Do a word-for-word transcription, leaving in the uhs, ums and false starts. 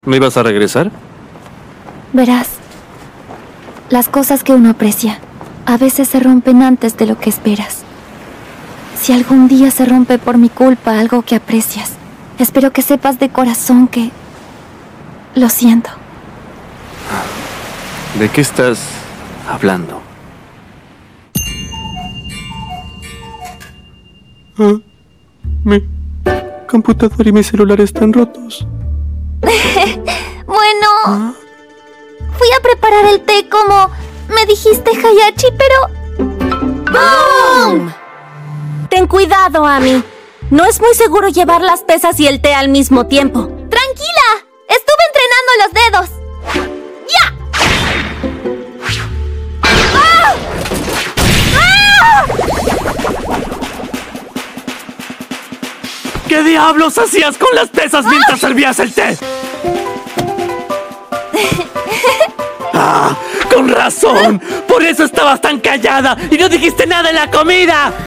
¿Me ibas a regresar? Verás, las cosas que uno aprecia a veces se rompen antes de lo que esperas. Si algún día se rompe por mi culpa algo que aprecias, espero que sepas de corazón que lo siento. ¿De qué estás hablando? Ah, mi computador y mi celular están rotos. Bueno, ¿Ah? fui a preparar el té como me dijiste, Hayachi, pero... ¡Boom! Ten cuidado, Ami. No es muy seguro llevar las pesas y el té al mismo tiempo. ¡Tranquila! Estuve entrenando los dedos. ¡Ya! ¡Ah! ¡Ah! ¿Qué diablos hacías con las pesas mientras servías el té? ¡Ah! ¡Con razón! ¡Por eso estabas tan callada y no dijiste nada en la comida!